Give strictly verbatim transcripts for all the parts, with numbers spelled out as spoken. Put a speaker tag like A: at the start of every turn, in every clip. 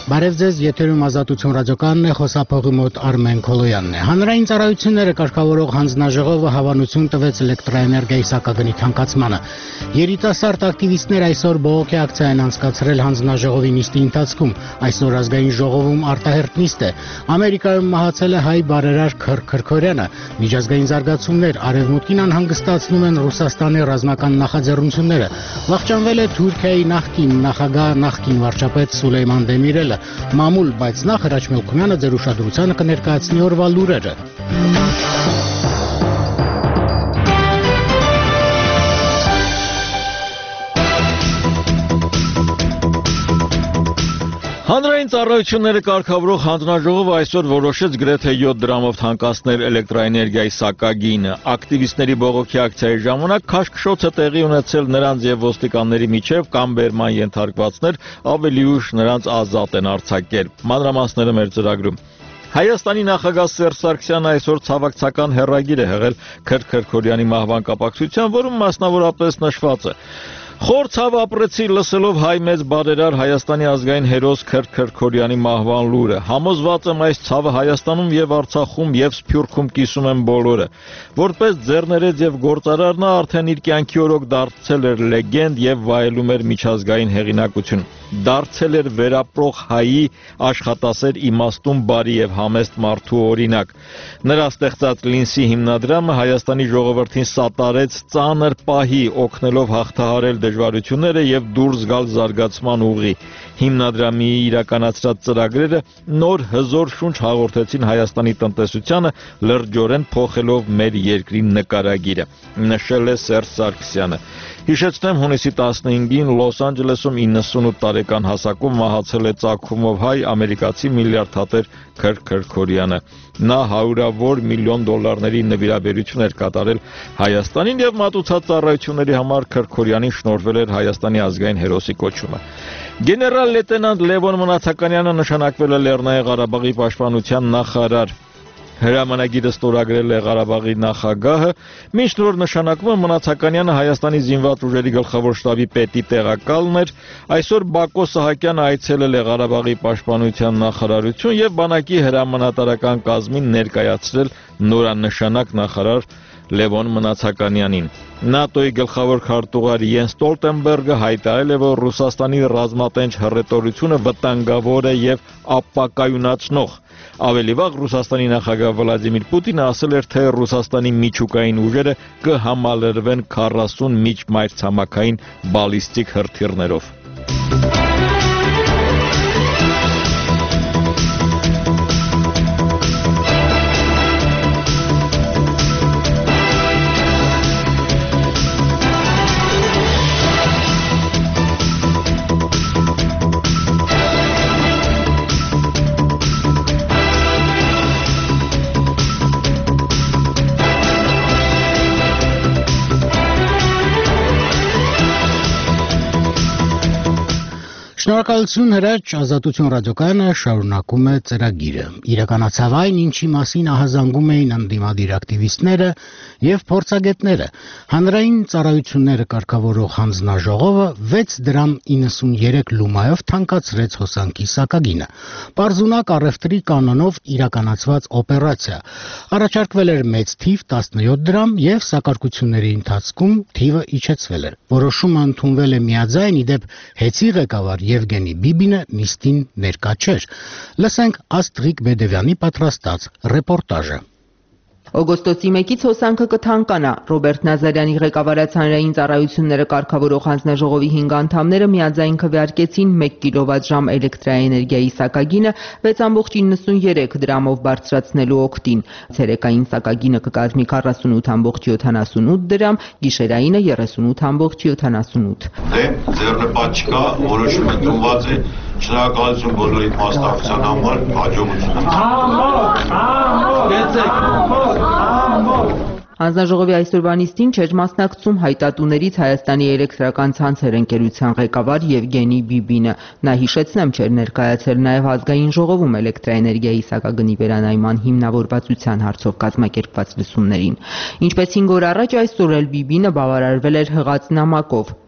A: Բարև ձեզ, եթերում Ազատություն ռադիոկայանն է, խոսափողի մոտ Արմեն Քոլոյանն է։ Հանրային ծառայությունները կարգավորող հանձնաժողովը հավանություն տվեց էլեկտրաէներգիայի սակագնի թանկացմանը։ Երիտասարդ ակտիվիստներ այսօր բողոքի ակցիա են անցկացրել հանձնաժողովի նիստի ընթացքում։ Այսօր ազգային ժողովում արտահերթ նիստ է։ Ամերիկայում մահացել է հայ բարերար Քըր Քրքորյանը։ Միջազգային զարգացումներ արևմուտքին անհանգստացնում են Ռուսաստանի ռազմական նախաձեռնությունները։ Վախճանվել է Թուրքիայի նախկին նախագահ, նախկին վարչապետ Սուլեյման Դեմիրելը։ Մամուլ, բայց նախ Հրաչ Մելքումյանը ձեր ուշադրությանը կներկայացնի օրվա լուրերը։
B: Հանրային ծառայությունները կարգավորող հանձնաժողովը այսօր որոշեց գրեթե յոթ դրամով թանկացնել էլեկտրաէներգիայի սակագինը։ Ակտիվիստների բողոքի ակցիայի ժամանակ քաշքշոց է տեղի ունեցել նրանց եւ ոստիկանների միջև կամ բերման ենթարկվածներ ավելի ուշ նրանց ազատ են արձակել։ Մանրամասները մեր ծրագրում։ Հայաստանի նախագահ Սերժ Սարգսյանը այսօր ցավակցական հեռագիր է հղել Քըր Քրքորյանի մահվան կապակցությամբ, որում մասնավորապես նշված է. Խոր ցավ ապրեցի լսելով հայ մեծ բարերար Հայաստանի ազգային հերոս Քըր Քրքորյանի մահվան լուրը։ Համոզված եմ այս ցավը Հայաստանում եւ Արցախում եւ Սփյուռքում կիսում են բոլորը։ Որպես ձեռներեց եւ գործարար նա արդեն իր կյանքի օրոք դարձել էր լեգենդ եւ վայելում էր միջազգային հեղինակություն։ Դարձել էր վերապրող հայի աշխատասեր իմաստուն բարի եւ համեստ մարդու օրինակ։ Նրա ստեղծած Լինսի հիմնադրամը Հայաստանի ժողովրդին սատարեց ծանր պահի, օգնելով հաղթահարել դժվարությունները եւ դուրս գալ զարգացման ուղի։ Հիմնադրամի իրականացրած ծրագրերը նոր հզոր շունչ հաղորդեցին Հայաստանի տնտեսությանը, լրջորեն փոխելով մեր երկրի նկարագիրը, նշել է Սերժ Սարգսյանը։ Հիշեցնեմ, հունիսի տասնհինգին Լոս Անջելեսում իննսունութ տարեկան հասակում մահացել է ծագումով հայ ամերիկացի միլիարդատեր Քըր Քրքորյանը։ Նա հարյուրավոր միլիոն դոլարների նվիրաբերություն էր կատարել Հայաստանին եւ մատուցած ծառայությունների համար Քրքորյանին շնորհվել էր Հայաստանի ազգային հերոսի կոչումը։ Գեներալ լեյտենանտ Լևոն Մնացականյանը նշանակվել է Լեռնային Ղարաբաղի պաշտպանության նախարար։ Հրամանագիրը ստորագրել է Ղարաբաղի նախագահը, մինչ նոր նշանակումը Մնացականյանը Հայաստանի զինված ուժերի գլխավոր շտաբի պետի տեղակալն էր։ Այսօր Բակո Սահակյանը այցելել է Ղարաբաղի պաշտպանության նախարարություն եւ բանակի հրամանատարական կազմին ներկայացրել նորանշանակ նախարար Լևոն Մնացականյանին։ ՆԱՏՕ-ի գլխավոր քարտուղար Յենս Ստոլտենբերգը հայտարարել է, որ Ռուսաստանի ռազմատենչ հռետորությունը վտանգավոր է եւ ապակայունացնող։ Ավելի վաղ Ռուսաստանի նախագահ Վլադիմիր Պուտինը ասել էր, թե Ռուսաստանի միջուկային ուժերը կհամալրվեն քառասուն միջմայրցամաքային բալիստիկ հրթիռներով։
A: Շնորհակալություն Հրաչ, Ազատություն ռադիոկայանը շարունակում է ծրագիրը։ Իրականացավ այն, ինչի մասին ահազանգում էին ընդդիմադիր ակտիվիստները եւ փորձագետները։ Հանրային ծառայությունները կարգավորող հանձնաժողովը վեց դրամ իննսունյերեք լումայով թանկացրեց հոսանքի սակագինը։ Պարզունակ առևտրի կանոնով իրականացված օպերացիա։ Առաջարկվել էր մեծ թիվ տասնյոթ դրամ եւ սակարկությունների ընթացքում թիվը իջեցվել էր։ Որոշումը ընդունվել է միաձայն իդեպ հեծի ղեկավար Եվգենի Բիբինը նիստին ներկա չէր։ Լսենք Աստրիկ Բեդևյանի պատրաստած ռեպորտաժը։
C: Օգոստոսի մեկից հոսանքը կթանկանա։ Ռոբերտ Նազարյանի ղեկավարած հանրային ծառայությունները կարգավորող հանձնաժողովի հինգ անդամները միաձայն քվեարկեցին մեկ կիլովատժամ էլեկտրաէներգիայի սակագինը վեց կόμma իննսունյերեք դրամով բարձրացնելու օգտին։ Ցերեկային սակագինը կկազմի քառասունութ կόμma յոթանասունութ դրամ, գիշերայինը երեսունութ կόμma յոթանասունութ։
D: Դե ձեռնպատ չկա, որոշումը ընդունված է։ Շնորհակալություն բոլորի մասնակցության համար, հաջողություն։
C: Հանձնաժողովի այսօրվա նիստին չէր մասնակցում հայտատուներից Հայաստանի էլեկտրական ցանցեր ընկերության ղեկավար Եվգենի Բիբինը։ Նա հիշեցնեմ չէր ներկայացել նաև ազգային ժողովում էլեկտրաէներգիայի սակագնի վերանայման հիմնավորվածության հարցով կազմակերպված լսումներին։ Ինչպես հինգ օր առաջ այսօր էլ Բիբինը բավարարվել էր հղած նամակով։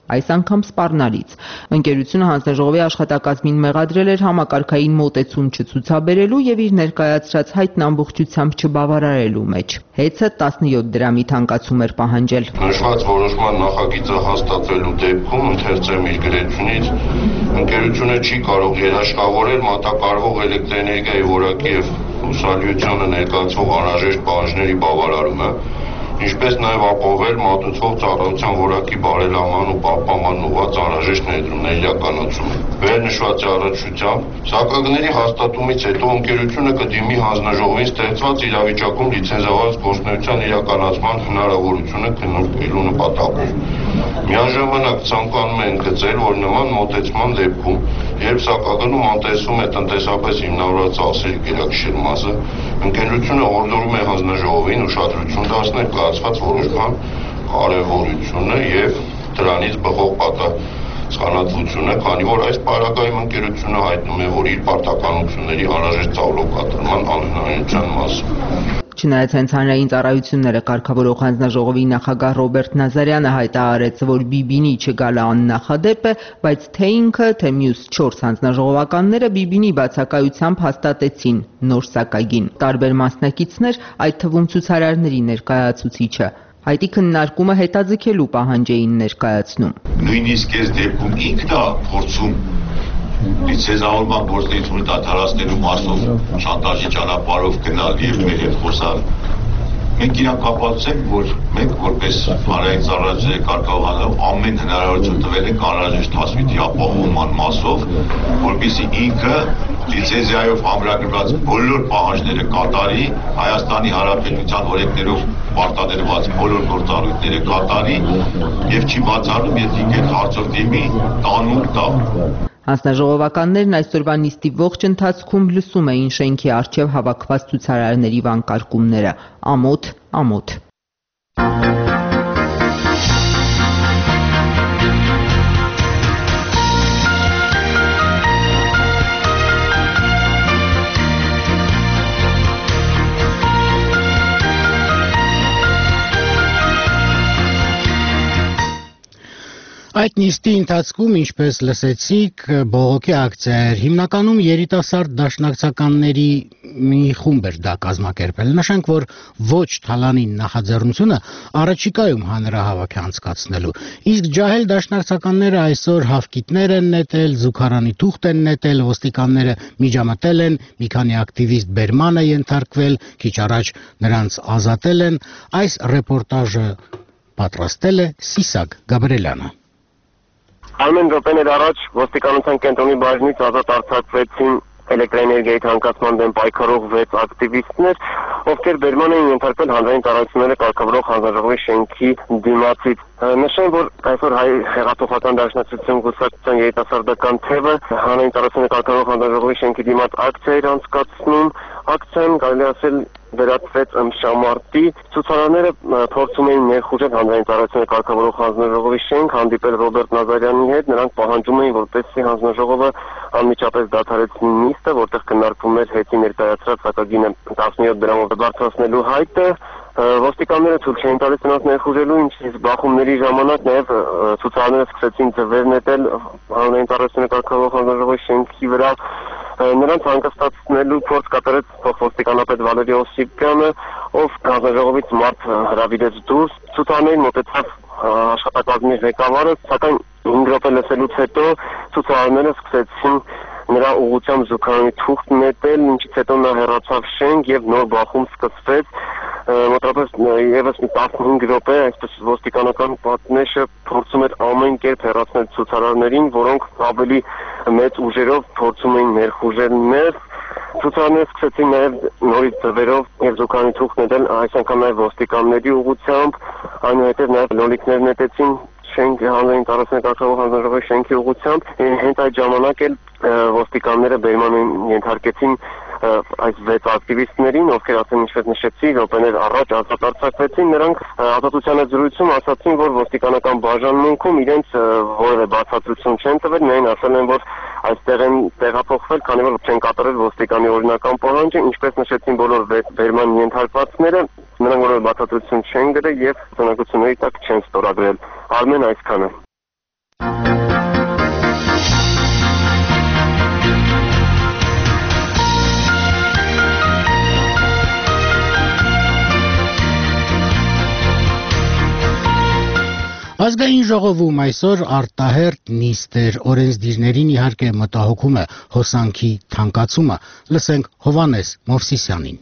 C: այս անգամ սպառնալից։ Ընկերությունը հանձնաժողովի աշխատակազմին մեղադրել էր համակարգային մոտեցում չցուցաբերելու եւ իր ներկայացրած հայտն ամբողջությամբ չբավարարելու մեջ։ Հեծը տասնյոթ դրամի թանկացում էր պահանջել։
E: Նշված որոշման նախագիծը հաստատվելու դեպքում ընթերցեմ իր գրեցունից, ընկերությունը չի կարող երաշխավորել մատակարարվող էլեկտրաէներգիայի որակի եւ հուսալիությանը ներկայացվող անհրաժեշտ պահանջների բավարարումը, ինչպես նաև ապահովել մատուցվող ծառայության որակի բարելավման ու պահպանման ուղղված անհրաժեշտ ներդրումների իրականացումը։ Վերնշված առնչությամբ սակագների հաստատումից հետո ընկերությունը կդիմի հանձնաժողովին ստեղծված իրավիճակում լիցենզավորված գործունեության իրականացման հնարավորությունը քննարկելու նպատակով։ Միաժամանակ ցանկանում են գծել, որ նման մոտեցման դեպքում, երբ սակագնում անտեսվում է տնտեսապես հիմնավորված ծախսերի գերակշիռ մասը, ընկերությունը հորդորում է հանձնաժողովին ուշադրություն դարձնել կայացված որոշման կարևորությունը եւ դրանից բխող պատասխանատվությունը, քանի որ այս պարագայում ընկերությունը հայտնում է, որ իր պարտականությունների անհրաժեշտ ծավալով կատարման անհնարինության մասին։
C: Չնայած հենց հանրային ծառայությունները կարգավորող հանձնաժողովի նախագահ Ռոբերտ Նազարյանը հայտարարեց, որ Բիբինի չգալը աննախադեպ է, բայց թե ինքը, թե մյուս չորս հանձնաժողովականները Բիբինի բացակայությամբ հաստատեցին նոր սակագին։ Տարբեր մասնակիցներ, այդ թվում ցուցարարների ներկայացուցիչը, հայտի քննարկումը հետաձգելու պահանջ էին ներկայացնում։
D: Նույնիսկ այս դեպքում ինքն է փորձում լիցենզավորման գործունեությունը դադարեցնելու մասով շանտաժի ճանապարհով գնալ եւ մեր հետ խոսալ։ Մենք իրան կապացուցենք, որ մենք որպես հանրային ծառայությունների կարգավորող ամեն հնարավորություն տվել ենք անհրաժեշտ հասույթի ապահովման մասով, որպեսզի ինքը լիցենզիայով ամրագրված բոլոր պահանջները կատարի, Հայաստանի Հանրապետության օրենքներով պարտադրված բոլոր գործառույթները կատարի եւ չի բացառում, եթե ինքը հարցով դիմի տանուկ տա։
C: Հանձնաժողովականներն այսօրվա նիստի ողջ ընթացքում լսում էին շենքի առջև հավաքված ցուցարարների վանկարկումները՝ ամոթ, ամոթ։
A: Այդ նիստի ընթացքում, ինչպես լսեցիք, բողոքի ակցիա էր, հիմնականում երիտասարդ դաշնակցականների մի խումբ էր դա կազմակերպել։ Նշենք, որ ոչ թալանի նախաձեռնությունը առաջիկայում հանրահավաք է անցկացնելու։ Իսկ ջահել դաշնակցականները այսօր հավկիթներ են նետել, զուգարանի թուղթ են նետել, ոստիկանները միջամտել են, մի քանի ակտիվիստ բերման է ենթարկվել, քիչ առաջ նրանց ազատել են։ Այս ռեպորտաժը պատրաստել է Սիսակ Գաբրելյանը։
F: Ամեն րոպեներ առաջ ոստիկանության կենտրոնի բաժնից ազատ արձակվեցին էլեկտրաէներգիայի թանկացման դեմ պայքարող վեց ակտիվիստներ, ովքեր բերման էին ենթարկվել հանրային ծառայությունները կարգավորող հանձնաժողովի շենքի դիմացից։ Նշեմ, որ այսօր հայ հեղափոխական դաշնակցություն կուսակցության երիտասարդական թևը հանրային ծառայությունները կարգավորող հանձնաժողովի շենքի դիմաց ակցիա էր անցկացնում։ Ակցիան կարելի ասել վերածվեց ըմբշամարտի։ Ցուցարարները փորձում էին ներխուժել հանրային ծառայությունները կարգավորող հանձնաժողովի շենք, հանդիպել Ռոբերտ Նազարյանի հետ, նրանք պահանջում էին, որպեսզի հանձնաժողովը անմիջապես դադարեցնի նիստը, որտեղ քննարկվում էր հետի ներկայացրած սակագինը տասնյոթ դրամով բարձրացնելու հայտը։ Ոստիկանները ցույց չէին տալիս նրանց ներխուժելու, ինչից բախումների ժամանակ նաև ցուցարարները սկսեցին ձվեր նետել հանրային ծառայությունները կարգավորող հանձնաժողովի շենքի վրա։ Նրանց հանգստացնելու փորձ կատարեց փոխոստիկանապետ Վալերի Օսիպյանը, ով հանձնաժողովից մարդ հրավիրեց դուրս։ Ցուցարարներին մոտեցավ աշխատակազմի ղեկավարը, սակայն հինգ րոպե լսելուց հետո ցուցարարները սկսեցին նրա ուղղությամբ զուգարանի թուղթ նետել, ինչից հետո նա հեռացավ շենք եւ նոր բախում սկսվեց։ Մոտավորապես եւս մի տասնհինգ րոպե այսպես ոստիկանական պատնեշը փորձում էր ամեն կերպ հեռացնել ցուցարարներին, որոնք ավելի մեծ ուժերով փորձում էին ներխուժել ներս։ Ցուցարարները սկսեցին նաև նորից ձվերով եւ զուգարանի թուղթ նետել, այս անգամ նաև ոստիկանների ուղղությամբ, այնուհետև նաև լոլիկներ նետեցին շենքի հանրային ծառայությունների կարգավորող հանձնաժողովի շենքի ուղղությամբ։ Հենց այդ ժամանակ էլ ոստիկանները բերման ենթարկեցին այս վեց ակտիվիստներին, ովքեր ասեն ինչպես նշեցի, րոպեներ առաջ ազատ արձակվեցին, նրանք ազատության զրույցում ասացին, որ ոստիկանական բաժանմունքում իրենց որևէ բացատրություն չեն տվել, միայն ասել են, որ այստեղ են տեղափոխվել, քանի որ չեն կատարել ոստիկանի օրինական պահանջը, ինչպես նշեցին բոլոր բերման ենթարկվածները, նրանք որևէ բացատրություն չեն գրել եւ ծանոթությունների տակ չեն ստորագրել։ Արմեն այսքանը։
A: Ազգային ժողովում այսօր արտահերտ նիստ էր, օրենսդիրներին իհարկե մտահոգում է հոսանքի թանկացումը։ Լսենք Հովհաննես Մովսիսյանին։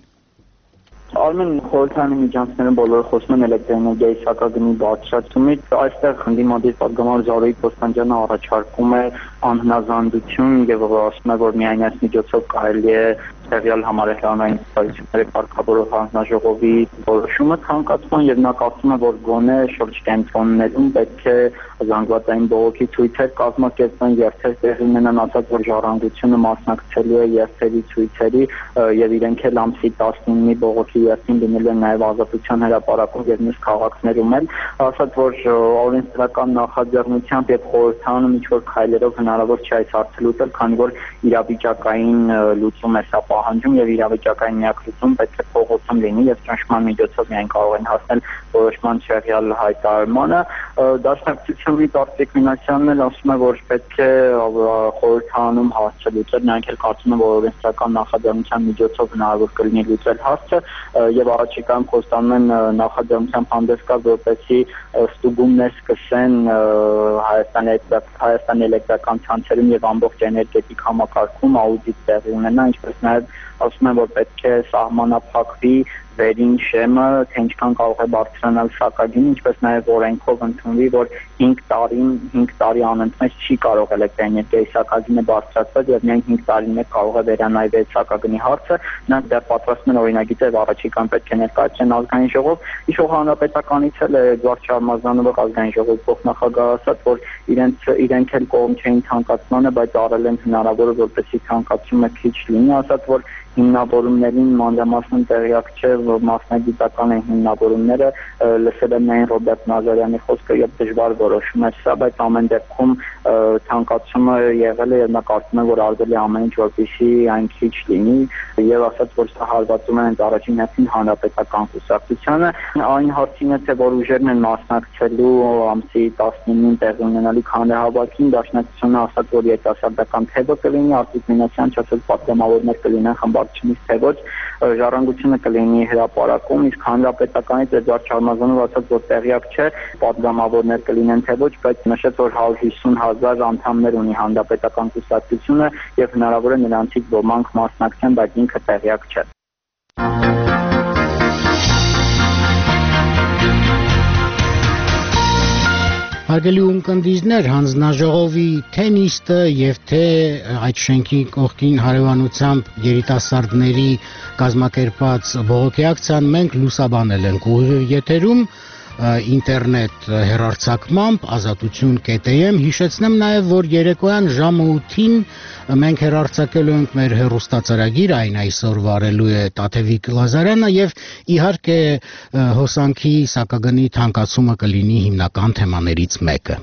G: Արմեն խորհրդարանի միջանցքներում բոլորը խոսում են էլեկտրոէներգիայի սակագնի բարձրացումից, այստեղ ընդդիմադիր պատգամավոր Զարուհի Կոստանդյանը առաջարկում է անհնազանդություն եւ ասում է, որ միայն այս միջոցով կարելի է տեղյալ համարեհրանային ծառայությունների կարգավորող հանձնաժողովի որոշումը ցանկացման եւ նա կարծում է, որ գոնե շուրջ կենտրոններում պետք է զանգվածային բողոքի ցույցեր կազմակերպեն, երթեր տեղի ունենան, ասած որ ժառանգությունը մասնակցելու է երթերի ցույցերի եւ իրենք էլ ամսի տասնինի բողոքի երթին լինելու են նաեւ Ազատության հրապարակում եւ մյուս քաղաքներում էլ, ասած որ օրենսդրական նախաձեռնությամբ եւ խորհրդարանում ինչ որ քայլերով հնարավոր չէ այս հարցը լուծել, քանի որ իրավիճակային լուծում է սա պահանջում եւ իրավիճակային միակրություն պետք է փողոցում լինի եւ ճնշման միջոցով միայն կարող են հասնել որոշման չեղյալ հայտարարմանը։ Դաշնակցությունի Տարտիկ Մինասյանն էլ ասում է, որ պետք է խորհրդարանում հարցը լուծել, նրանք էլ կարծում են, որ օրենսդրական նախաձեռնության միջոցով հնարավոր կլինի լուծել հարցը եւ առաջիկայում խոստանում են նախաձեռնությամբ հանդես գալ, որպեսզի ստուգումներ սկսեն Հայաստանի Հայաստանի էլեկտրական ցանցերում եւ ամբողջ էներգետիկ համակարգում աուդիտ տեղի ունենա, ինչպես նաեւ ասում են, որ պետք է սահմանափակվի վերին շեմը, թե ինչքան կարող է բարձրանալ սակագինը, ինչպես նաև օրենքով ընդունվի, որ հինգ տարին, հինգ տարի անընդմեջ չի կարող էլեկտրոէներգիայի սակագինը բարձրացվել եւ միայն հինգ տարին մեկ կարող է վերանայվել սակագնի հարցը։ Նրանք դեռ պատրաստում են օրինագիծ եւ առաջիկան պետք է ներկայացնեն ազգային ժողով։ Իշխող հանրապետականից էլ Էդվարդ Շարմազանովը ազգային ժողովի փոխնախագահ ասաց, որ իրենց իրենք էլ կողմ չէին ցանկացմանը, բայց արել են հնարավորը, որպեսզի ցանկացումը քիչ լինի, ասաց, որ հիմնավորումներին մանրամասն տեղյակ չէ, որ մասնագիտական են հիմնավորումները, լսել եմ միայն Ռոբերտ Նազարյանի խոսքը եւ դժվար որոշում է սա, բայց ամեն դեպքում ցանկացումը եղել է եւ նա կարծում է, որ արվել է ամեն ինչ, որպեսզի այն քիչ լինի եւ ասաց, որ սա հարվածում է հենց առաջին հերթին հանրապետական կուսակցությանը։ Այն հարցին է, թե որ ուժերն են մասնակցելու ամսի տասնինին տեղի ունենալիք հանրահավաքին, Դաշնակցությունը ասաց, որ երիտասարդական թեվը կլինի, Արտիկ Մինասյանն ասաց, պատգամավորներ կլինեն խմբակցությունից թե ոչ, ժառանգությունը կլինի հրապարակում, իսկ հանրապետականից Էդվարդ Շարմազանովը ասաց, որ տեղյակ չէ պատգամավորներ կլինեն թե ոչ, բայց նշեց, որ հարյուր հիսուն հազար անդամներ ունի հանրապետական կուսակցությունը եւ հնարավոր է նրանցից ոմանք մասնակցեն, բայց ինքը տեղյակ չէ։
A: Հարգելի ունկնդիրներ, հանձնաժողովի թե նիստը եւ թե այդ շենքի կողքին հարևանությամբ երիտասարդների կազմակերպած բողոքի ակցիան մենք լուսաբանել ենք ուղիղ եթերում ինտերնետ հեռարձակմամբ ազատություն կետ am հիշեցնեմ նաև, որ երեկոյան ժամը ութին մենք հեռարձակելու ենք մեր հեռուստածրագիր, այն այսօր վարելու է Տաթևիկ Լազարյանը եւ իհարկե հոսանքի սակագնի թանկացումը կլինի հիմնական թեմաներից մեկը։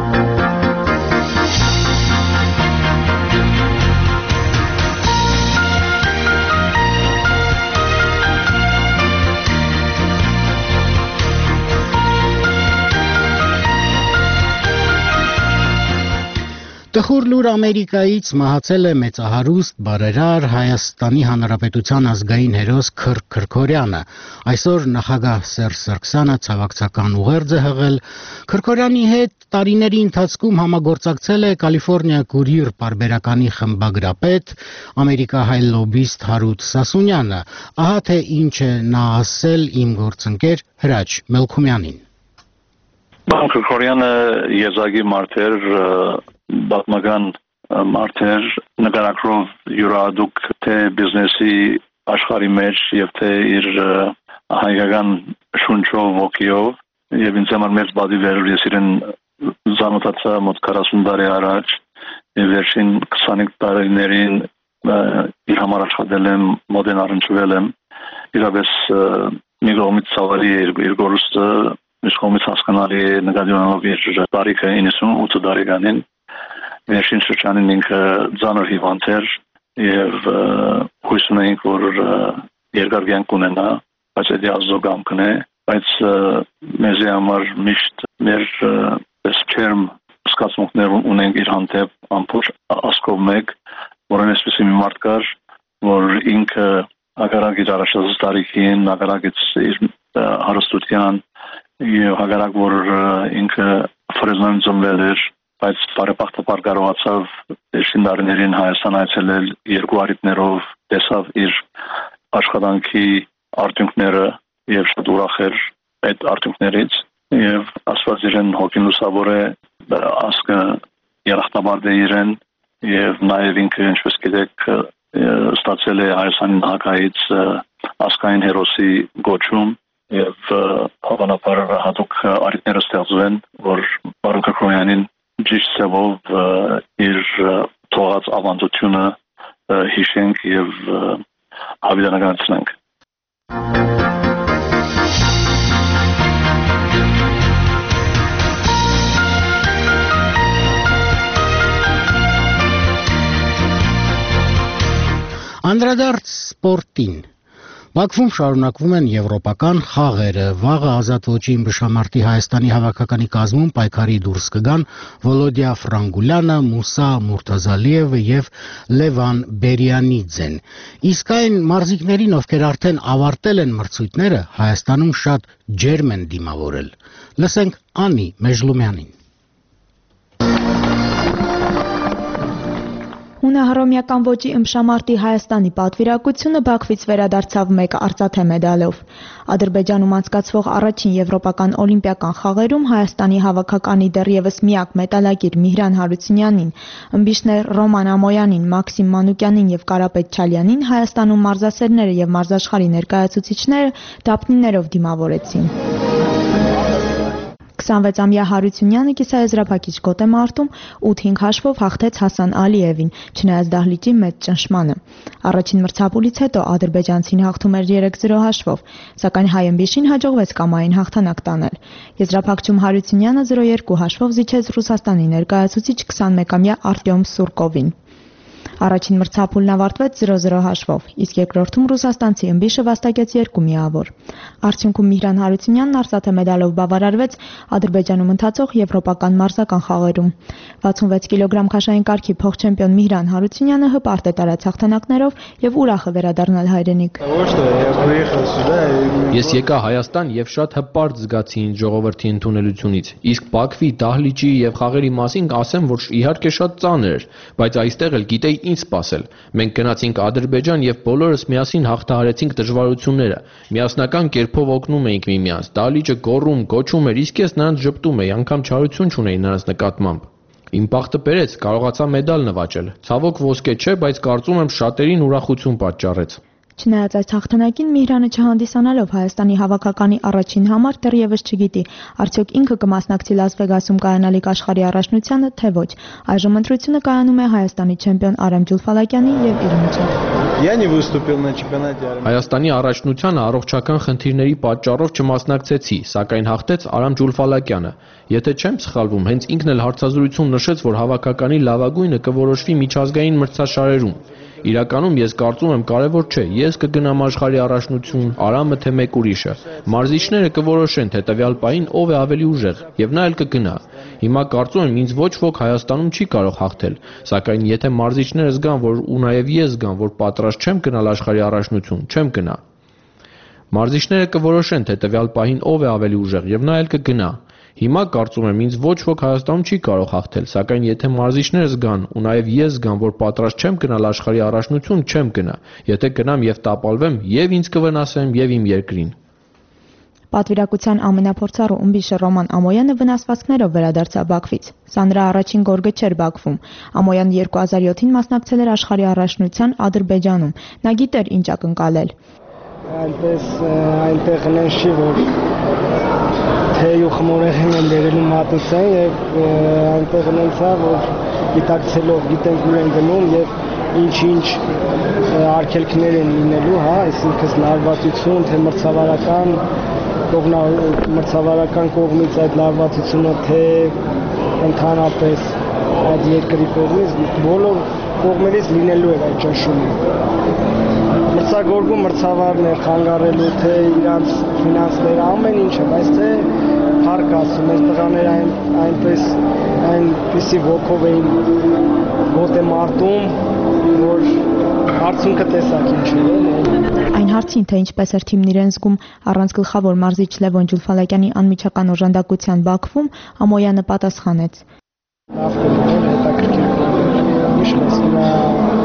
A: Տխուր լուր Ամերիկայից մահացել է մեծահարուստ բարերար Հայաստանի Հանրապետության ազգային հերոս Քըր Քրքորյանը։ Այսօր նախագահ Սերժ Սարգսյանը ցավակցական ուղերձ է հղել։ Քրքորյանի հետ տարիների ընթացքում համագործակցել է Կալիֆոռնիա Կուրիեր պարբերականի խմբագրապետ, ամերիկահայ լոբիստ Հարութ Սասունյանը։ Ահա թե ինչ է նա ասել իմ գործընկեր Հրաչ Մելքումյանին։
H: Քրքորյանը եզակի մարդ էր, պատմական մարդ էր, նկարագրով յուրահատուկ թե բիզնեսի աշխարհի մեջ եւ թե իր հայկական շունչով ոգիով եւ ինձ համար մեծ բադի վերել ես իրեն զանոթացա մոտ քառասուն տարի առաջ եւ վերջին քսանուհինգ տարիներին իր համար աշխատել եմ, մոդեն առնչվել եմ, իրապես մի կողմից ցավալի էր իր գործը, մյուս կողմից հասկանալի նկատի ունենալով իր տարիքը իննսունութ տարեկանին վերջին շրջանին ինքը ծանր հիվանդ էր եւ հույս ունենք, որ երկար կյանք ունենա, բայց դա ազգամքն է, բայց մեզ համար միշտ մեր ըստ չերմ զգացմունքներ ունենք իր հանդեպ ամբողջ ասկով մեկ, որն այսպեսի մի մարդ կար, որ ինքը հակառակ իր առաջացած տարիքին, հակառակ իր հարստության եւ հակառակ որ ինքը ֆրեզնան ծնվել էր, բայց բարեբախտաբար կարողացավ վերջին տարիներին Հայաստան այցելել երկու արիտներով, տեսավ իր աշխատանքի արդյունքները եւ շատ ուրախ էր այդ արդյունքներից եւ ասված իրեն հոգին լուսավոր է ասկը երախտաբարդ է իրեն եւ նաեւ ինքը ինչպես գիտեք ստացել է Հայաստանի նախագահից ասկային հերոսի գոչում եւ հավանաբար հատուկ արիտները ստեղծվեն որ Բարոն Քրքոյանին ճիշտ ծավով իր թողած ավանդությունը հիշենք եւ հավիտենականացնենք
A: Անդրադարձ սպորտին Բաքվում շարունակվում են եվրոպական խաղերը։ Վաղը ազատ ոճի ըմբշամարտի Հայաստանի հավաքականի կազմում պայքարի դուրս կգան Վոլոդիա Ֆրանգուլյանը, Մուսա Մուրթազալիևը եւ Լևան Բերյանիձեն։ Իսկ այն մարզիկներին, ովքեր արդեն ավարտել են մրցույթները, Հայաստանում շատ ջերմ են դիմավորել։ Լսենք Անի Մեժլումյանին։
I: Հունահռոմեական ոճի ըմբշամարտի Հայաստանի պատվիրակությունը Բաքվից վերադարձավ մեկ արծաթե մեդալով։ Ադրբեջանում անցկացվող առաջին եվրոպական օլիմպիական խաղերում Հայաստանի հավաքականի դեռևս միակ մեդալակիր Միհրան Հարությունյանին, ըմբիշներ Ռոման Ամոյանին, Մաքսիմ Մանուկյանին եւ Կարապետ Չալյանին Հայաստանում մարզասերները եւ մարզաշխարհի ներկայացուցիչները դափնիներով դիմավորեցին։ քսանվեցամյա Հարությունյանը կիսաեզրափակիչ գոտ է մարտում ութ հինգ հաշվով հաղթեց Հասան Ալիևին, չնայած դահլիճի մեծ ճնշմանը։ Առաջին մրցափուլից հետո ադրբեջանցին հաղթում էր երեք զրո հաշվով, սակայն հայ ըմբիշին հաջողվեց կամային հաղթանակ տանել։ Եզրափակչում Հարությունյանը զրո երկու հաշվով զիջեց Ռուսաստանի ներկայացուցիչ քսանմեկամյա Արտյոմ Սուրկովին։ Առաջին մրցափուլն ավարտվեց զրո զրո հաշվով, իսկ երկրորդում ռուսաստանցի ըմբիշը վաստակեց երկու միավոր։ Արդյունքում Միհրան Հարությունյանն արծաթե մեդալով բավարարվեց Ադրբեջանում ընթացող եվրոպական մարզական խաղերում։ վաթսունվեց կիլոգրամ քաշային կարգի փոխչեմպիոն Միհրան Հարությունյանը հպարտ է տարած հաղթանակներով եւ ուրախ է վերադառնալ հայրենիք։
J: Ես եկա Հայաստան եւ շատ հպարտ զգացի ինձ ժողովրդի ընդունելությունից, իսկ Բաքվի, դահլիճի եւ խաղերի մասին ասեմ, որ իհարկե շատ ծանր էր, բայց այստեղ էլ գիտեի ինչ սպասել։ Մենք գնացինք Ադրբեջան եւ բոլորս միասին հաղթահարեցինք դժվարությունները։ Միասնական կերպով օգնում էինք միմյանց։ Դահլիճը գոռում, գոչում էր, իսկ ես նրանց ժպտում էի, անգամ չարություն չունեի նրանց նկատմամբ։ Իմ բախտը բերեց, կարողացա մեդալ նվաճել։ Ցավոք ոսկե չէ, բայց կարծում եմ շատերին ուրախություն պատճառեց։
I: Չնայած այս հաղթանակին Միհրանը չհանդիսանալով Հայաստանի հավաքականի առաջին համար դեռևս չգիտի, արդյոք ինքը կմասնակցի Լաս Վեգասում կայանալիք աշխարհի առաջնությանը, թե ոչ։ Այժմ ընտրությունը կայանում է Հայաստանի չեմպիոն Արամ Ջուլֆալակյանի եւ իր միջեւ։
J: Հայաստանի առաջնությանը առողջական խնդիրների պատճառով չմասնակցեցի, սակայն հաղթեց Արամ Ջուլֆալակյանը։ Եթե չեմ սխալվում, հենց ինքն էլ հարցազրույցում նշեց, որ հավաքականի լավագույնը կորոշվի միջազգային մրցաշարերում։ Իրականում ես կարծում եմ կարևոր չէ, ես կգնամ աշխարհի առաջնություն, Արամը թե մեկ ուրիշը։ Մարզիչները կորոշեն, թե տվյալ պահին ով է ավելի ուժեղ, եւ նա էլ կգնա։ Հիմա կարծում եմ ինձ ոչ ոք Հայաստանում չի կարող հաղթել, սակայն եթե մարզիչները զգան, որ ու նաեւ ես զգամ, որ պատրաստ չեմ գնալ աշխարհի առաջնություն, չեմ գնա։ Մարզիչները կորոշեն, թե տվյալ պահին ով է ավելի ուժեղ, եւ նա էլ կգնա։ Հիմա կարծում եմ ինձ ոչ ոք Հայաստանում չի կարող հաղթել, սակայն եթե մարզիչները զգան ու նաև ես զգամ, որ պատրաստ չեմ գնալ աշխարհի առաջնություն, չեմ գնա։ Եթե գնամ եւ տապալվեմ, եւ ինձ կվնասեմ, եւ իմ երկրին։
I: Պատվիրակության ամենափորձառու ըմբիշը Ռոման Ամոյանը վնասվածքներով վերադարձավ Բաքվից։ Սա նրա առաջին գորգը չէր Բաքվում։ Ամոյանը երկու հազար յոթին մասնակցել էր աշխարհի առաջնության Ադրբեջանում։ Նա գիտեր ինչ ակնկալել։
K: Այնպես այնտեղ նշի որ թեյ ու խմորեղեն են դերելու մատուցեն եւ այնտեղ նենցա որ գիտակցելով գիտենք ուր են գնում եւ ինչ-ինչ արգելքներ են լինելու, հա, այսինքն լարվածություն, թե մրցավարական կողմնա մրցավարական կողմից այդ լարվածությունը թե ընդհանրապես այդ երկրի կողմից բոլոր կողմերից լինելու է այդ ճնշումը։ Մրցագործում մրցավարներ խանգարելու թե իրանց ֆինանսները ամեն ինչը, բայց թե փառք ասում, այս տղաները այն այնպես այնպեսի ոգով էին գոտե մարտում, որ հարցունքը տեսակ ինչ էր։
I: Այն հարցին, թե ինչպես էր թիմն իրեն զգում առանց գլխավոր մարզիչ Լևոն Ջուլֆալակյանի անմիջական օժանդակության Բաքվում, Ամոյանը պատասխանեց.
K: Լավ կլիներ, հետաքրքիր կլիներ, միշտ լսվում է,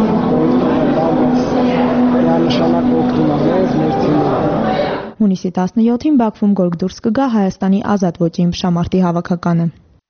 K: որ նշանակ օգնում է մեր թիմին։
I: Հունիսի տասնյոթին Բաքվում գորգ դուրս կգա Հայաստանի ազատ ոճի իմպշամարտի հավաքականը։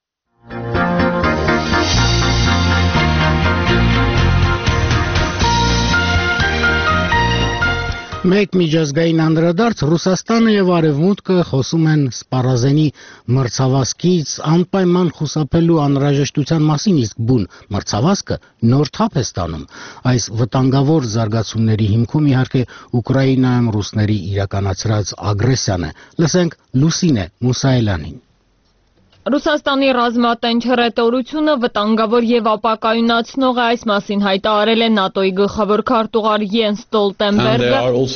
A: Մեկ միջազգային անդրադարձ Ռուսաստանը եւ Արևմուտքը խոսում են սպառազենի մրցավազքից անպայման խուսափելու անհրաժեշտության մասին, իսկ բուն մրցավազքը նոր թափ է ստանում։ Այս վտանգավոր զարգացումների հիմքում իհարկե Ուկրաինայում ռուսների իրականացրած ագրեսիան է։ Լսենք Լուսինե Մուսայելյանին։
L: Ռուսաստանի ռազմատենչ հռետորությունը վտանգավոր եւ ապակայունացնող է, այս մասին հայտարարել է ՆԱՏՕ-ի գլխավոր քարտուղար Յենս Ստոլտենբերգը,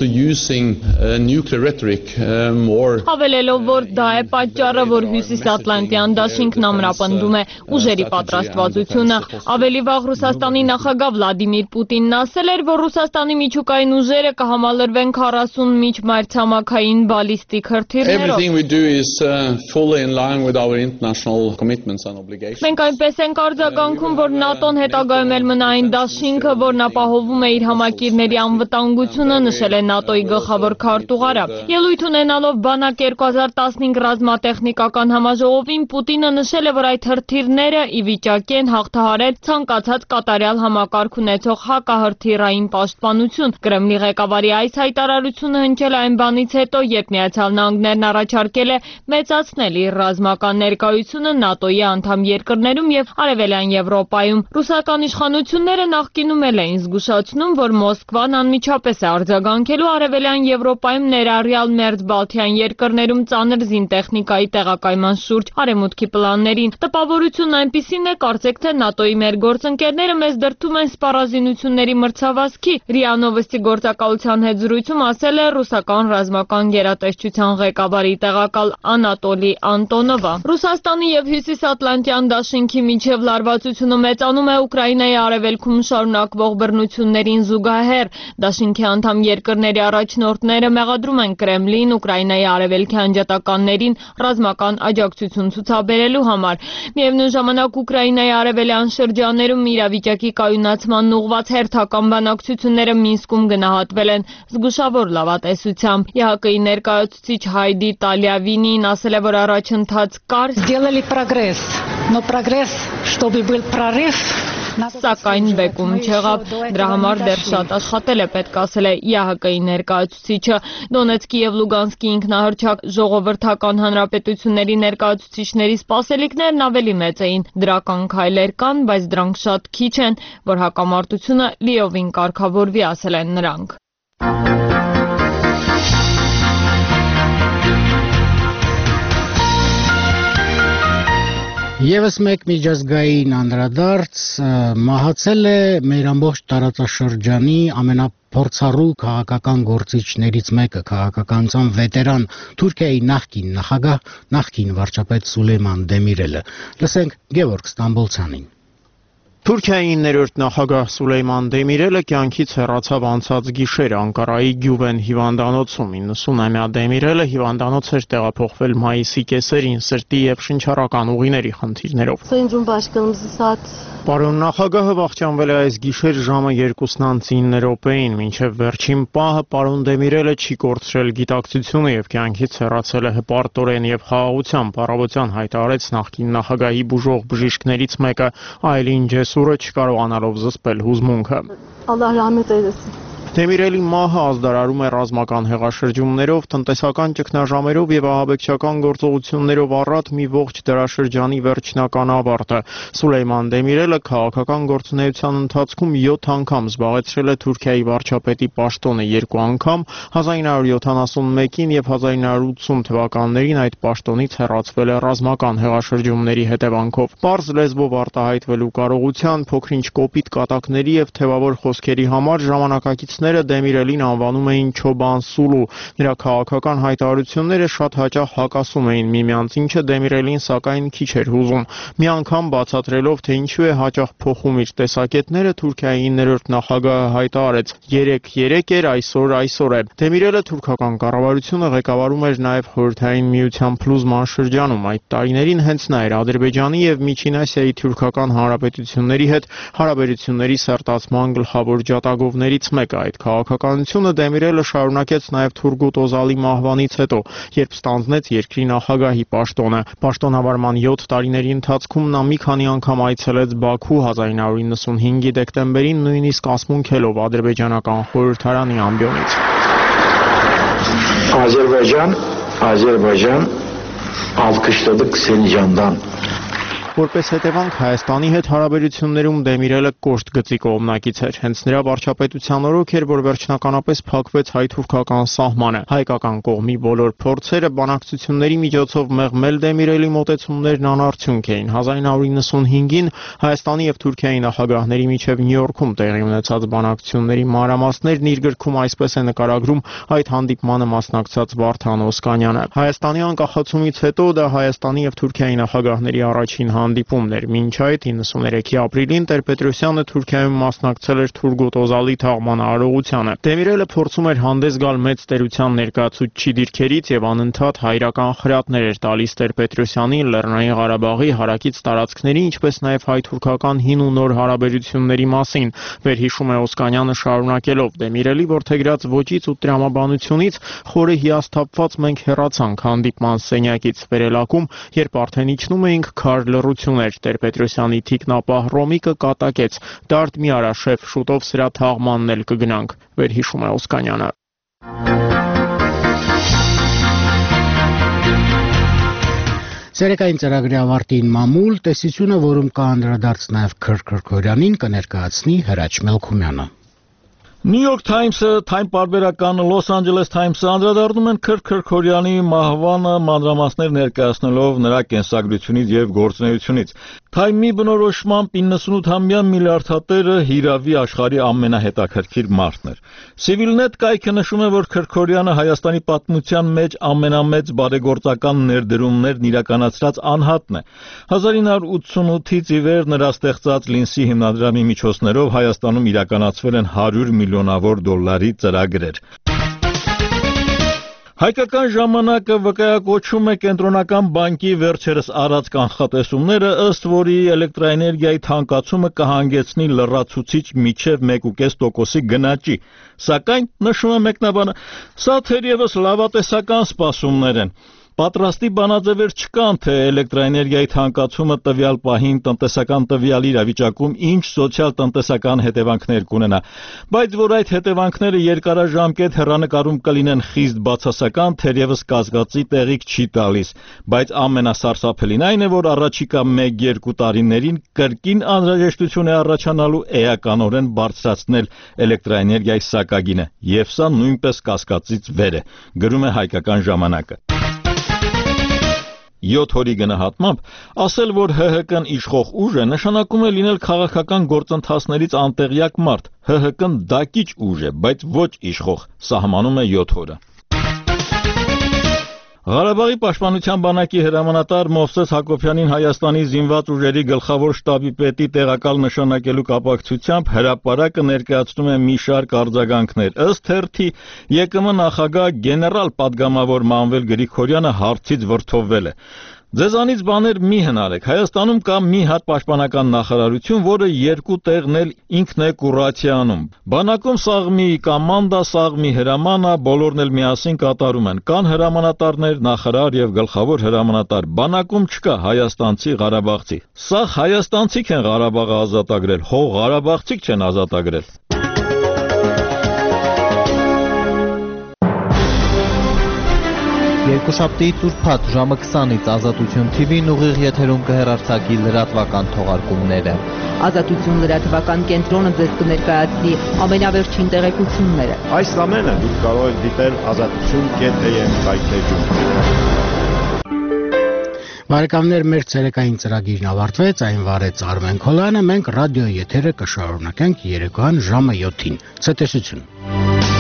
L: հավելելով, որ դա է պատճառը, որ Հյուսիսատլանտյան դաշինքն ամրապնդում է ուժերի պատրաստվածությունը։ Ավելի վաղ Ռուսաստանի նախագահ Վլադիմիր Պուտինն ասել էր, որ Ռուսաստանի միջուկային ուժերը կհամալրվեն քառասուն միջմայրցամաքային բալիստիկ հրթիռներով։ Մենք այնպես ենք արձագանքում, որ ՆԱՏՕ-ն հետագայում էլ մնա այն դաշինքը, որն ապահովում է իր համակիրների անվտանգությունը, նշել է ՆԱՏՕ-ի գլխավոր քարտուղարը։ Ելույթ ունենալով Բանակ երկու հազար տասնհինգ ռազմատեխնիկական համաժողովին Պուտինը նշել է, որ այդ հրթիռները ի վիճակի են հաղթահարել ցանկացած կատարյալ համակարգ ունեցող հակահրթիռային պաշտպանություն։ Կրեմլի ղեկավարի այս հայտարարությունը հնչել է այն բանից հետո, երբ Միացյալ Նահանգներն առաջարկել է մեծացնել իր ռազմական ներկայությունը ՆԱՏՕ-ի անդամ երկրներում եւ Արևելյան Եվրոպայում։ Ռուսական իշխանությունները նախկինում էլ էին զգուշացնում, որ Մոսկվան անմիջապես է արձագանքելու Արևելյան Եվրոպայում ներառյալ Մերձբալթյան երկրներում ծանր զինտեխնիկայի տեղակայման շուրջ արևմուտքի պլաններին։ Տպավորությունն այնպիսին է, կարծեք թե ՆԱՏՕ-ի մեր գործընկերները մեզ դրդում են սպառազինությունների մրցավազքի։ ՌԻԱ Նովոստի գործակալության հետ զրույցում ասել է ռուսական ռազմական գերատեսչության ղեկավարի տեղակալ Անատոլի Անտոնովը։ Ռուսաստանի եւ Հյուսիսատլանտյան դաշինքի միջև լարվածությունը մեծանում է Ուկրաինայի արևելքում շարունակվող բռնություններին զուգահեռ։ Դաշինքի անդամ երկրների առաջնորդները մեղադրում են Կրեմլին Ուկրաինայի արևելքի անջատականներին ռազմական աջակցություն ցուցաբերելու համար։ Միևնույն ժամանակ Ուկրաինայի արևելյան շրջաներում իրավիճակի կայունացման ուղղված հերթական բանակցությունները Մինսկում գնահատվել են զգուշավոր լավատեսությամբ։ ԵՀԿ-ի ներկայացուցիչ Հայդի Տալիավինին ասել է, որ առաջընթաց կար,
M: сделали прогресс, но прогресс, чтобы был прорыв,
L: սակայն բեկում չեղավ։ Դրա համար դեռ շատ աշխատել է, պետք ասել է ԵՀԿ-ի ներկայացուցիչը։ Դոնեցկի եւ Լուգանսկի ինքնահռչակ ժողովրդական հանրապետությունների ներկայացուցիչների սպասելիքներն ավելի մեծ էին։ Դրական քայլեր կան, բայց դրանք շատ քիչ են, որ հակամարտությունը լիովին կարգավորվի, ասել են նրանք։
A: Եվս մեկ միջազգային անդրադարձ մահացել է մեր ամբողջ տարածաշրջանի ամենափորձառու քաղաքական գործիչներից մեկը, քաղաքականության վետերան, Թուրքիայի նախկին նախագահ, նախկին վարչապետ Սուլեյման Դեմիրելը։ Լսենք Գևորգ Ստամբոլցյանին։
N: Թուրքիայի ներորդ նախագահ Սուլեյման Դեմիրելը կյանքից հեռացավ անցած գիշեր Անկարայի Գյուվեն հիվանդանոցում։ իննսունամյա Դեմիրելը հիվանդանոց էր տեղափոխվել մայիսի կեսերին սրտի եւ շնչառական ուղիների խնդիրներով։ Պարոն նախագահը վախճանվել է այս գիշեր ժամը երկուսն ինը րոպեին, մինչև վերջին պահը պարոն Դեմիրելը չի կորցրել գիտակցությունը եւ կյանքից հեռացել է հպարտորեն եւ խաղաղությամբ, առավոտյան հայտարարեց նախկին նախագահի բուժող բժիշկներից մեկը Այլին Ջեսուրը, չկարողանալով զսպել հուզմունքը։
O: Ալլահ ռահմետ էյլեսին։
N: Դեմիրելի մահը ազդարարում է ռազմական հեղաշրջումներով, տնտեսական ճգնաժամերով եւ ահաբեկչական գործողություններով առատ մի ողջ դարաշրջանի վերջնական ավարտը։ Սուլեյման Դեմիրելը քաղաքական գործունեության ընթացքում յոթ անգամ զբաղեցրել է Թուրքիայի վարչապետի պաշտոնը, երկու անգամ հազար նույն հարյուր յոթանասունմեկին եւ հազար նույն հարյուր ութսուն թվականներին այդ պաշտոնից հեռացվել է ռազմական հեղաշրջումների հետևանքով։ Պարզ լեզվով արտահայտվելու կարողության, փոքրինչ կոպիտ կատակների եւ թեւավոր խոսքերի համար ժամանակակիցներ ակտիվիստները Դեմիրելին անվանում էին Չոբան Սուլու։ Նրա քաղաքական հայտարարությունները շատ հաճախ հակասում էին միմյանց, ինչը Դեմիրելին սակայն քիչ էր հուզում։ Մի անգամ բացատրելով, թե ինչու է հաճախ փոխում իր տեսակետները, Թուրքիայի իններորդ նախագահը հայտարարեց. երեք երեք էր, այսօր այսօր է։ Դեմիրելը թուրքական կառավարությունը ղեկավարում էր նաև Խորհրդային Միության փլուզման շրջանում։ Այդ տարիներին հենց նա էր Ադրբեջանի եւ Միջին Ասիայի թուրքական հանրապետությունների հետ հարաբերությունների սերտացման գլխավոր ջատագովներից մեկը։ Այդ քաղաքականությունը Դեմիրելը շարունակեց նաև Թուրգուտ Օզալի մահվանից հետո, երբ ստանձնեց երկրի նախագահի պաշտոնը։ Պաշտոնավարման յոթ տարիների ընթացքում նա մի քանի անգամ այցելեց Բաքու, հազար իննսուն իննսունհինգի դեկտեմբերին նույնիսկ ասմունքելով ադրբեջանական խորհրդարանի ամբիոնից։
P: Azerbaycan, Azerbaycan alkışladık seni candan.
N: Որպես հետևանք Հայաստանի հետ հարաբերություններում Դեմիրելը կոշտ գծի կողմնակից էր։ Հենց նրա վարչապետության օրոք էր, որ վերջնականապես փակվեց հայ-թուրքական սահմանը։ Հայկական կողմի բոլոր փորձերը բանակցությունների միջոցով մեղմել Դեմիրելի մոտեցումներն անարդյունք էին։ հազար իննսուն իննսունհինգին Հայաստանի եւ Թուրքիայի նախագահների միջև Նյու Յորքում տեղի ունեցած բանակցությունների մանրամասներն իր գրքում այսպես է նկարագրում այդ հանդիպմանը մասնակցած Վարդան Օսկանյանը։ Հայաստանի անկախացումից հետո դա Հայաստանի եւ Թուրքիայի նախագահների առաջին հանդիպումն էր։ Մինչ այդ իննսուներեքի ապրիլին Տեր-Պետրոսյանը Թուրքիայում մասնակցել էր Թուրգուտ Օզալի թաղման արարողությանը։ Դեմիրելը փորձում էր հանդես գալ մեծ տերության ներկայացուցչի դիրքերից եւ անընդհատ հայրական խրատներ էր տալիս Տեր-Պետրոսյանին Լեռնային Ղարաբաղի հարակից տարածքների, ինչպես նաեւ հայ-թուրքական հին ու նոր հարաբերությունների մասին։ Վերհիշում է Օսկանյանը շարունակելով. Դեմիրելի որդեգրած ոճից ու տրամաբանությունից խորը հիասթափված մենք հեռացանք հանդիպման սենյակից վերելակում, երբ արդեն իջնում էինք քար լռություններ։ Տեր-Պետրոսյանի թիկնապահ Ռոմիկը կատակեց. «Դարդ մի արա, շեֆ, շուտով սրա թաղմանն էլ կգնանք», վերհիշում է Օսկանյանը։
A: Ցերեկային ծրագրի ավարտին մամուլ տեսությունը, որում կանդրադարձ նաև Քրք Քրքորյանին, կներկայացնի Հրաչ Մելքումյանը։
B: New York Times-ը, Time պարբերականը, Los Angeles Times-ը անդրադառնում են Քրք Քրքորյանի մահվանը մանրամասներ ներկայացնելով նրա կենսագրությունից եւ գործունեությունից։ Time-ի բնորոշմամբ իննսունութամյա միլիարդատերը հիրավի աշխարհի ամենահետաքրքիր մարդն էր։ Civilnet կայքը նշում է, որ Քրքորյանը Հայաստանի պատմության մեջ ամենամեծ բարեգործական ներդրումներն իրականացրած անհատն է։ հազար ինը հարյուր ութսունութից ի վեր նրա ստեղծած Լինսի հիմնադրամի միջոցներով Հայաստանում իրականացվել են հարյուր միլիոնավոր դոլարի ծրագրեր։ Հայկական ժամանակը վկայակոչում է կենտրոնական բանկի վերջերս արած կանխատեսումները, ըստ որի էլեկտրաէներգիայի թանկացումը կհանգեցնի լրացուցիչ մինչև մեկ կόμμα պենս տոկոսի գնաճի։ Սակայն, նշում է մեկնաբանը, սա թերևս լավատեսական սպասումներ են։ Պատրաստի բանաձևեր չկան, թե էլեկտրաէներգիայի թանկացումը տվյալ պահին տնտեսական տվյալ իրավիճակում ինչ սոցիալ-տնտեսական հետևանքներ կունենա, բայց որ այդ հետևանքները երկարաժամկետ հեռանկարում կլինեն խիստ բացասական, թերևս կասկածի տեղիք չի տալիս, բայց ամենասարսափելին այն է, որ առաջիկա մեկ-երկու տարիներին կրկին անհրաժեշտություն է առաջանալու էականորեն բարձրացնել էլեկտրաէներգիայի սակագինը, եւ սա նույնպես կասկածից վեր է, գրում է Հայկական ժամանակը։ յոթ օրի գնահատմամբ, ասել, որ ՀՀԿ-ն իշխող ուժ է, նշանակում է լինել քաղաքական գործընթացներից անտեղյակ մարդ։ ՀՀԿ-ն դակիչ ուժ է, բայց ոչ իշխող, սահմանում է յոթ օրը։ Ղարաբաղի պաշտպանության բանակի հրամանատար Մովսես Հակոբյանին Հայաստանի զինված ուժերի գլխավոր շտաբի պետի տեղակալ նշանակելու կապակցությամբ հրապարակը ներկայացնում է մի շարք արձագանքներ։ Ըստ թերթի ԵԿՄ նախագահ գեներալ պատգամավոր Մանվել Գրիգորյանը հարցից վրդովվել է։ Ձեզանից բաներ մի հնարեք, Հայաստանում կա մի հատ պաշտպանական նախարարություն, որը երկու տեղն էլ ինքն է կուրացիանում։ Բանակում սաղմի կոմանդա, սաղմի հրամանա, բոլորն էլ միասին կատարում են։ Կան հրամանատարներ, նախարար եւ գլխավոր հրամանատար։ Բանակում չկա հայաստանցի, ղարաբաղցի։ Սա հայաստանցիք են Ղարաբաղը ազատագրել, հող ղարաբաղցիք չեն ազատագրել։
Q: Երկուշաբթի ուրբաթ ժամը քսանից Ազատություն Թի Վին ուղիղ եթերում կհեռարձակի լրատվական թողարկումները։
C: Ազատություն լրատվական կենտրոնը ձեզ կներկայացնի ամենավերջին տեղեկությունները։
R: Այս ամենը դուք կարող եք դիտել ազատություն կետ էյ էմ կայքէջում։
A: Բարեկամներ, մեր ցերեկային ծրագիրն ավարտվեց, այն վարեց Արմեն Քոլյանը, մենք ռադիոյի եթերը կշարունակենք երեկոյան ժամը յոթին։ Ցտեսություն։